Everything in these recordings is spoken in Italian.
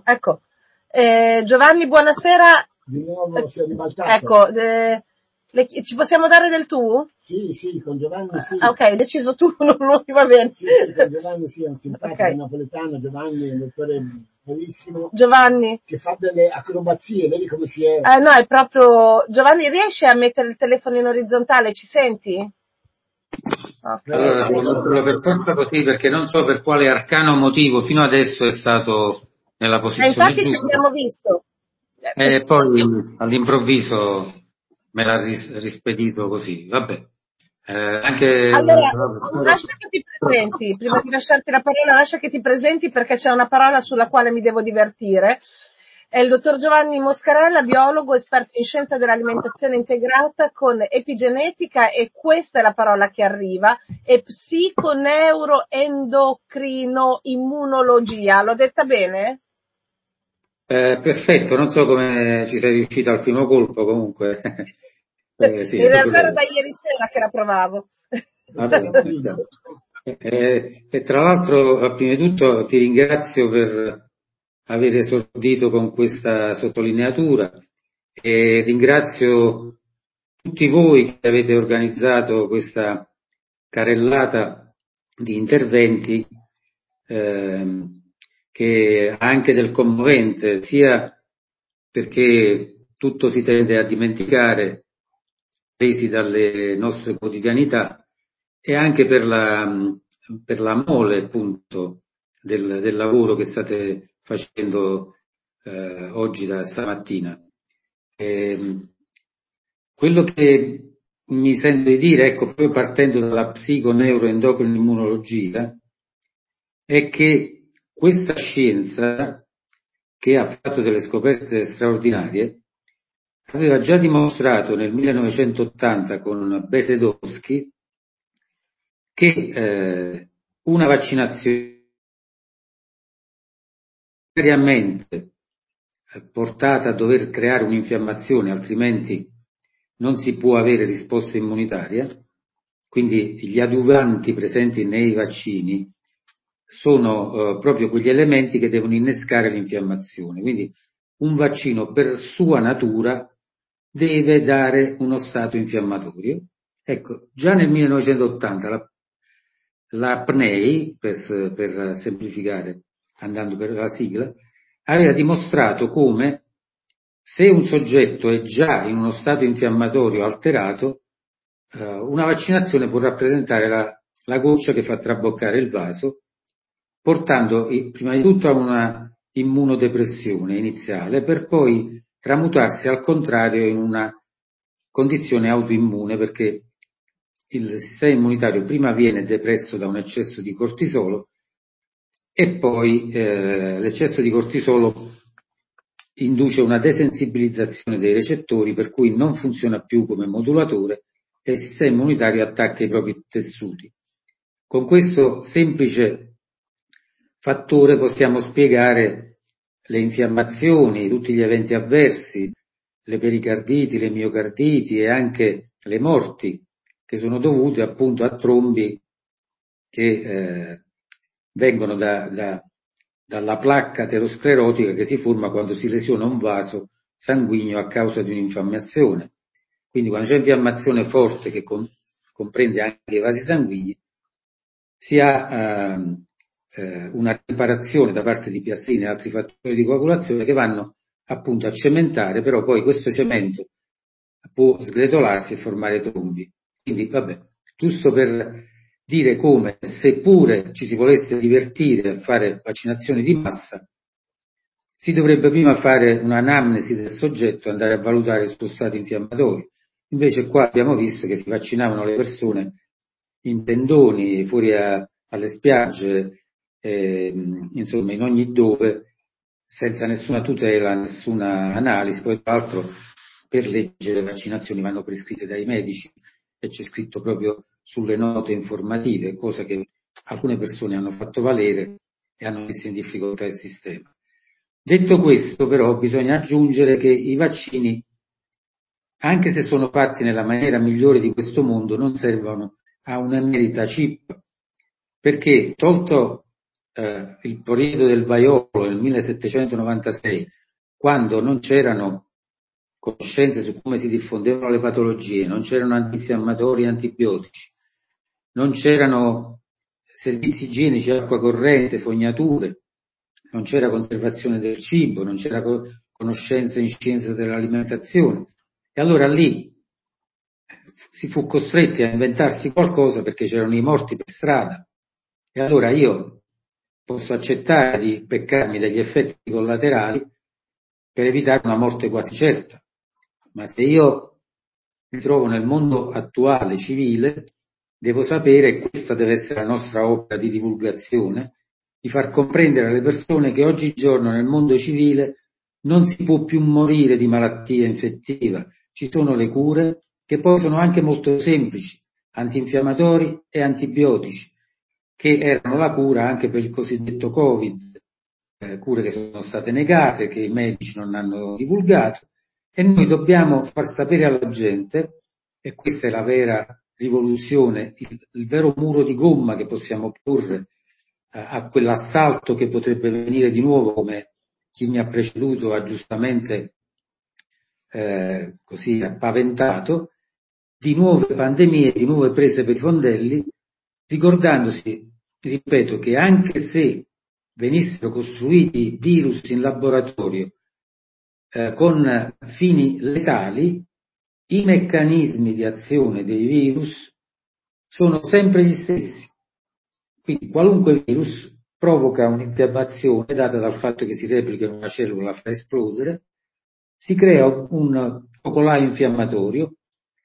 ecco. Giovanni, buonasera. Di nuovo si è ribaltato. Ecco, ci possiamo dare del tu? Sì, con Giovanni sì. Ok, hai deciso tu, non lui, va bene. Sì, con Giovanni sì, è un simpatico napoletano, Giovanni, un dottore bellissimo. Giovanni. Che fa delle acrobazie, vedi come si è? No, è proprio... Giovanni, riesci a mettere il telefono in orizzontale, ci senti? Okay. Allora devo metterlo per forza così, perché non so per quale arcano motivo fino adesso è stato nella posizione infatti giusta. Ci abbiamo visto. E poi all'improvviso me l'ha rispedito così, vabbè. Allora, lascia che ti presenti, prima di lasciarti la parola, lascia che ti presenti perché c'è una parola sulla quale mi devo divertire. È il dottor Giovanni Moscarella, biologo, esperto in scienza dell'alimentazione integrata con epigenetica, e questa è la parola che arriva, e psiconeuroendocrinoimmunologia. L'ho detta bene? Perfetto, non so come ci sei riuscita al primo colpo, comunque. Sì, in realtà era da ieri sera che la provavo. E tra l'altro, prima di tutto, ti ringrazio per aver esordito con questa sottolineatura e ringrazio tutti voi che avete organizzato questa carrellata di interventi che ha anche del commovente, sia perché tutto si tende a dimenticare, presi dalle nostre quotidianità, e anche per la mole, appunto, del lavoro che state facendo oggi, da stamattina. Quello che mi sento di dire, ecco, proprio partendo dalla psiconeuroendocrinoimmunologia, è che questa scienza, che ha fatto delle scoperte straordinarie, aveva già dimostrato nel 1980 con Besedowski che una vaccinazione portata a dover creare un'infiammazione, altrimenti non si può avere risposta immunitaria. Quindi gli adiuvanti presenti nei vaccini sono proprio quegli elementi che devono innescare l'infiammazione. Quindi un vaccino per sua natura deve dare uno stato infiammatorio. Ecco, già nel 1980 la PNEI, per semplificare, andando per la sigla, aveva dimostrato come, se un soggetto è già in uno stato infiammatorio alterato, una vaccinazione può rappresentare la goccia che fa traboccare il vaso, portando prima di tutto a una immunodepressione iniziale, per poi tramutarsi al contrario in una condizione autoimmune, perché il sistema immunitario prima viene depresso da un eccesso di cortisolo e poi l'eccesso di cortisolo induce una desensibilizzazione dei recettori, per cui non funziona più come modulatore e il sistema immunitario attacca i propri tessuti. Con questo semplice fattore possiamo spiegare le infiammazioni, tutti gli eventi avversi, le pericarditi, le miocarditi e anche le morti, che sono dovute appunto a trombi che vengono dalla placca aterosclerotica che si forma quando si lesiona un vaso sanguigno a causa di un'infiammazione. Quindi quando c'è infiammazione forte che comprende anche i vasi sanguigni, si ha una riparazione da parte di piastrine e altri fattori di coagulazione che vanno appunto a cementare, però poi questo cemento può sgretolarsi e formare trombi. Quindi vabbè, giusto per dire come, seppure ci si volesse divertire a fare vaccinazioni di massa, si dovrebbe prima fare un'anamnesi del soggetto, andare a valutare il suo stato infiammatorio. Invece qua abbiamo visto che si vaccinavano le persone in tendoni, fuori alle spiagge, insomma in ogni dove, senza nessuna tutela, nessuna analisi. Poi tra l'altro per legge le vaccinazioni vanno prescritte dai medici e c'è scritto proprio sulle note informative, cosa che alcune persone hanno fatto valere e hanno messo in difficoltà il sistema. Detto questo, però, bisogna aggiungere che i vaccini, anche se sono fatti nella maniera migliore di questo mondo, non servono a un'emerita chip, perché tolto il periodo del vaiolo nel 1796, quando non c'erano conoscenze su come si diffondevano le patologie, non c'erano antinfiammatori e antibiotici, non c'erano servizi igienici, acqua corrente, fognature, non c'era conservazione del cibo, non c'era conoscenza in scienza dell'alimentazione. E allora lì si fu costretti a inventarsi qualcosa perché c'erano i morti per strada. E allora io posso accettare di peccarmi degli effetti collaterali per evitare una morte quasi certa. Ma se io mi trovo nel mondo attuale, civile, devo sapere, e questa deve essere la nostra opera di divulgazione, di far comprendere alle persone che oggigiorno nel mondo civile non si può più morire di malattia infettiva. Ci sono le cure, che poi sono anche molto semplici, antinfiammatori e antibiotici, che erano la cura anche per il cosiddetto Covid, cure che sono state negate, che i medici non hanno divulgato, e noi dobbiamo far sapere alla gente, e questa è la vera rivoluzione, il vero muro di gomma che possiamo porre a quell'assalto che potrebbe venire di nuovo, come chi mi ha preceduto ha giustamente così paventato, di nuove pandemie, di nuove prese per i fondelli, ricordandosi, ripeto, che anche se venissero costruiti virus in laboratorio con fini letali, i meccanismi di azione dei virus sono sempre gli stessi. Quindi qualunque virus provoca un'infiammazione data dal fatto che si replica in una cellula, la fa esplodere, si crea un focolaio infiammatorio,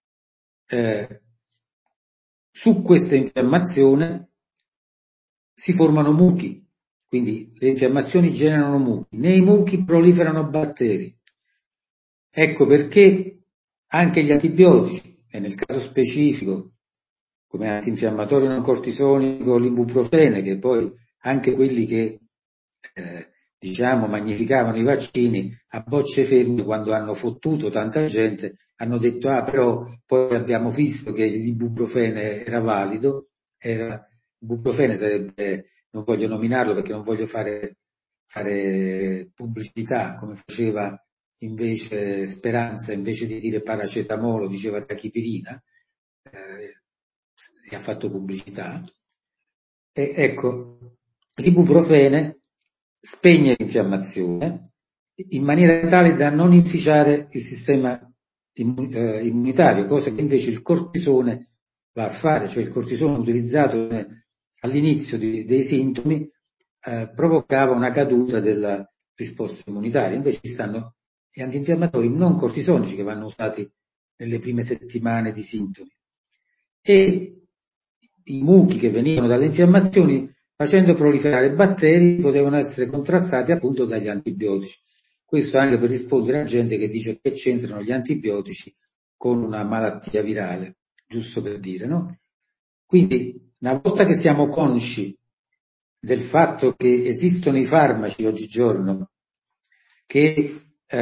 su questa infiammazione si formano muchi, quindi le infiammazioni generano muchi, nei muchi proliferano batteri. Ecco perché anche gli antibiotici, e nel caso specifico come antinfiammatorio non cortisonico l'ibuprofene, che poi anche quelli che magnificavano i vaccini a bocce ferme, quando hanno fottuto tanta gente, hanno detto però poi abbiamo visto che l'ibuprofene era valido, l'ibuprofene sarebbe, non voglio nominarlo perché non voglio fare pubblicità, come faceva invece Speranza, invece di dire paracetamolo diceva tachipirina, e ha fatto pubblicità. E ecco, l'ibuprofene spegne l'infiammazione in maniera tale da non inficiare il sistema immunitario, cosa che invece il cortisone va a fare, cioè il cortisone utilizzato all'inizio dei sintomi provocava una caduta della risposta immunitaria. Invece ci stanno gli antinfiammatori non cortisonici che vanno usati nelle prime settimane di sintomi. E i muchi che venivano dalle infiammazioni, facendo proliferare batteri, potevano essere contrastati appunto dagli antibiotici. Questo anche per rispondere a gente che dice che c'entrano gli antibiotici con una malattia virale, giusto per dire, no? Quindi, una volta che siamo consci del fatto che esistono i farmaci oggigiorno che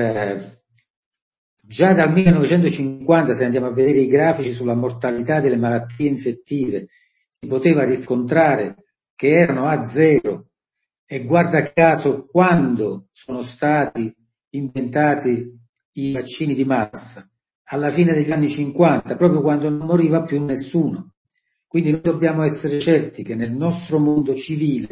già dal 1950, se andiamo a vedere i grafici sulla mortalità delle malattie infettive, si poteva riscontrare che erano a zero, e guarda caso quando sono stati inventati i vaccini di massa, alla fine degli anni 50, proprio quando non moriva più nessuno. Quindi noi dobbiamo essere certi che nel nostro mondo civile,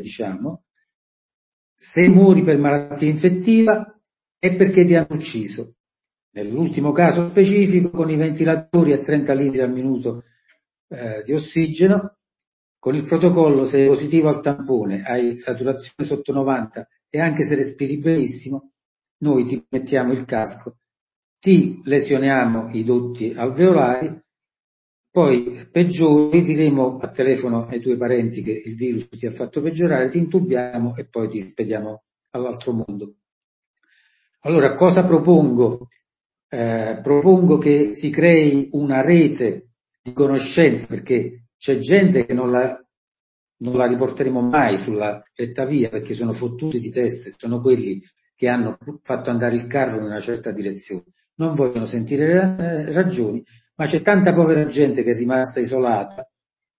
se muori per malattia infettiva è perché ti hanno ucciso. Nell'ultimo caso specifico, con i ventilatori a 30 litri al minuto di ossigeno, con il protocollo, se è positivo al tampone, hai saturazione sotto 90 e anche se respiri benissimo, noi ti mettiamo il casco, ti lesioniamo i dotti alveolari, poi peggiori, diremo a telefono ai tuoi parenti che il virus ti ha fatto peggiorare, ti intubiamo e poi ti spediamo all'altro mondo. Allora, cosa propongo? Propongo che si crei una rete di conoscenza, perché c'è gente che non la riporteremo mai sulla retta via, perché sono fottuti di testa, sono quelli che hanno fatto andare il carro in una certa direzione, non vogliono sentire ragioni, ma c'è tanta povera gente che è rimasta isolata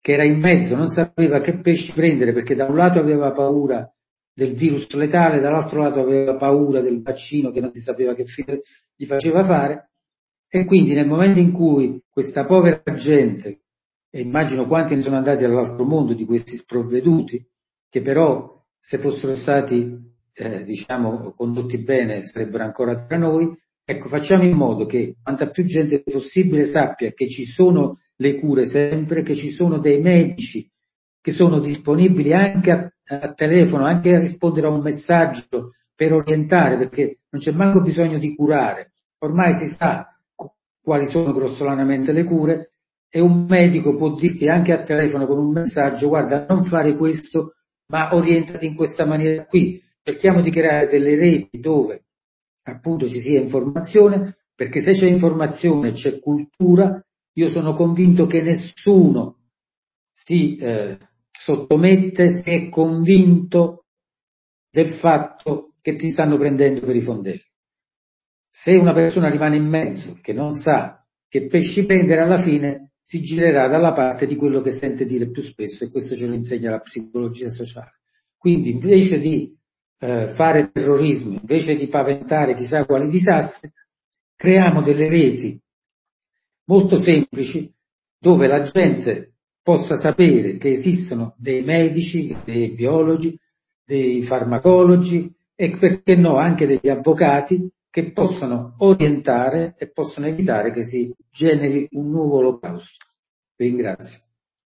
che era in mezzo, non sapeva che pesci prendere, perché da un lato aveva paura del virus letale, dall'altro lato aveva paura del vaccino che non si sapeva che fine gli faceva fare, e quindi nel momento in cui questa povera gente, e immagino quanti ne sono andati all'altro mondo di questi sprovveduti, che però se fossero stati condotti bene sarebbero ancora tra noi, ecco, facciamo in modo che quanta più gente possibile sappia che ci sono le cure sempre, che ci sono dei medici che sono disponibili anche a telefono, anche a rispondere a un messaggio per orientare, perché non c'è manco bisogno di curare, ormai si sa quali sono grossolanamente le cure, e un medico può dirti anche a telefono con un messaggio: guarda, non fare questo, ma orientati in questa maniera qui. Cerchiamo di creare delle reti dove appunto ci sia informazione, perché se c'è informazione c'è cultura. Io sono convinto che nessuno si sottomette se è convinto del fatto che ti stanno prendendo per i fondelli. Se una persona rimane in mezzo, che non sa che pesci prendere, alla fine si girerà dalla parte di quello che sente dire più spesso, e questo ce lo insegna la psicologia sociale. Quindi invece di fare terrorismo, invece di paventare chissà quali disastri, creiamo delle reti molto semplici dove la gente possa sapere che esistono dei medici, dei biologi, dei farmacologi e, perché no, anche degli avvocati che possano orientare e possono evitare che si generi un nuovo olocausto. Vi ringrazio.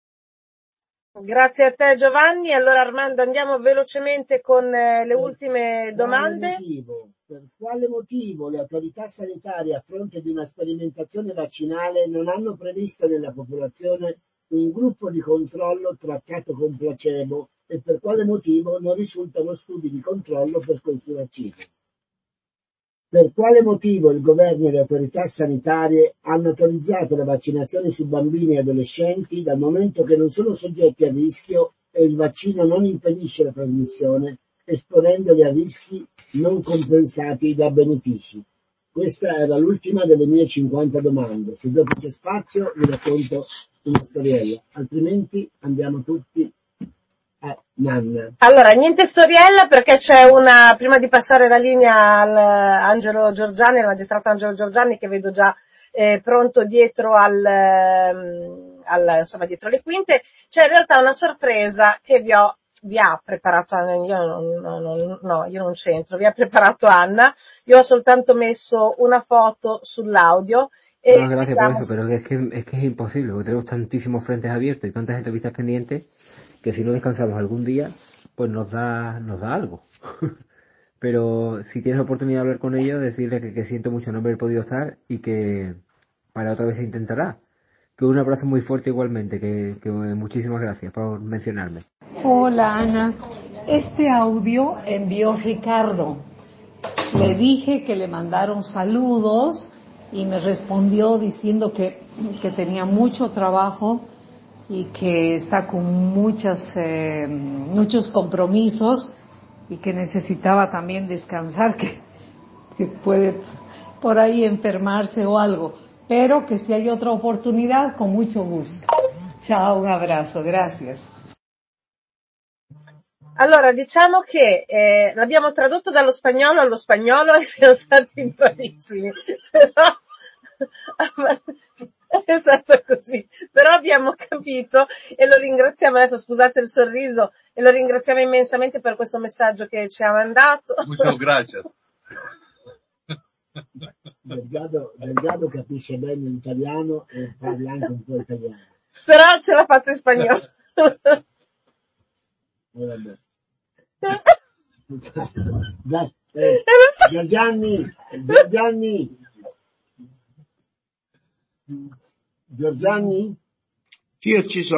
Grazie a te Giovanni. Allora Armando, andiamo velocemente con le ultime domande. Per quale motivo le autorità sanitarie, a fronte di una sperimentazione vaccinale, non hanno previsto nella popolazione un gruppo di controllo trattato con placebo, e per quale motivo non risultano studi di controllo per questi vaccini? Per quale motivo il governo e le autorità sanitarie hanno autorizzato le vaccinazioni su bambini e adolescenti, dal momento che non sono soggetti a rischio e il vaccino non impedisce la trasmissione, esponendoli a rischi non compensati da benefici? Questa era l'ultima delle mie 50 domande. Se dopo c'è spazio vi racconto una storiella, altrimenti andiamo tutti a Nanna. Allora, niente storiella, perché c'è prima di passare la linea all'Angelo Giorgiani, al magistrato Angelo Giorgiani, che vedo già pronto dietro insomma, dietro le quinte, c'è in realtà una sorpresa che vi ha preparato Anna. Io non c'entro, vi ha preparato Anna. Io ho soltanto messo una foto sull'audio. No, gracias por eso, pero es que es imposible, porque tenemos tantísimos frentes abiertos y tantas entrevistas pendientes que si no descansamos algún día, pues nos da algo. Pero si tienes la oportunidad de hablar con ellos, decirle que siento mucho no haber podido estar y que para otra vez se intentará. Que un abrazo muy fuerte igualmente, que muchísimas gracias por mencionarme. Hola Ana, este audio envió Ricardo. Le dije que le mandaron saludos y me respondió diciendo que tenía mucho trabajo y que está con muchos compromisos y que necesitaba también descansar, que puede por ahí enfermarse o algo, pero que si hay otra oportunidad, con mucho gusto. Ciao, un abrazo, gracias. Allora, diciamo che l'abbiamo tradotto dallo spagnolo allo spagnolo e siamo stati bravissimi, però è stato così, però abbiamo capito e lo ringraziamo. Adesso scusate il sorriso, e lo ringraziamo immensamente per questo messaggio che ci ha mandato. Muchas gracias. Delgado capisce bene l'italiano e parla anche un po' italiano. Però ce l'ha fatto in spagnolo. Vabbè. Dai, Giorgiani? Sì, io ci sono.